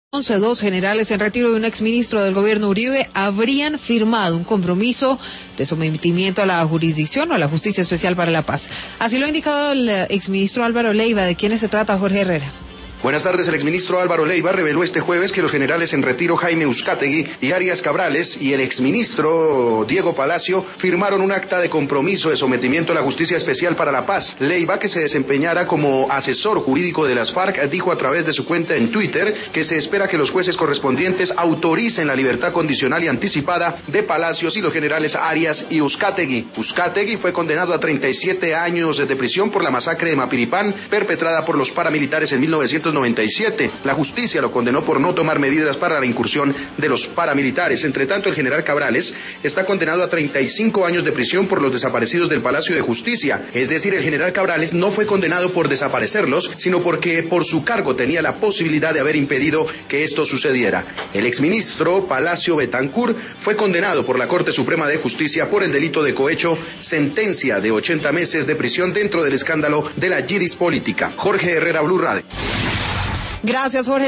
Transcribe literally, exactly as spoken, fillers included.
once, dos generales en retiro de un exministro del gobierno Uribe habrían firmado un compromiso de sometimiento a la jurisdicción o a la Justicia Especial para la Paz. Así lo ha indicado el exministro Álvaro Leiva. ¿De quiénes se trata, Jorge Herrera? Buenas tardes. El exministro Álvaro Leiva reveló este jueves que los generales en retiro Jaime Uzcategui y Arias Cabrales y el exministro Diego Palacio firmaron un acta de compromiso de sometimiento a la Justicia Especial para la Paz. Leiva, que se desempeñara como asesor jurídico de las FARC, dijo a través de su cuenta en Twitter que se espera que los jueces correspondientes autoricen la libertad condicional y anticipada de Palacios y los generales Arias y Uzcategui. Uzcategui fue condenado a treinta y siete años de prisión por la masacre de Mapiripán perpetrada por los paramilitares en mil novecientos noventa y siete. La justicia lo condenó por no tomar medidas para la incursión de los paramilitares. Entre tanto, el general Cabrales está condenado a treinta y cinco años de prisión por los desaparecidos del Palacio de Justicia. Es decir, el general Cabrales no fue condenado por desaparecerlos, sino porque por su cargo tenía la posibilidad de haber impedido que esto sucediera. El exministro Palacio Betancur fue condenado por la Corte Suprema de Justicia por el delito de cohecho, sentencia de ochenta meses de prisión dentro del escándalo de la Yidis política. Jorge Herrera, Blue Radio. Gracias, Jorge.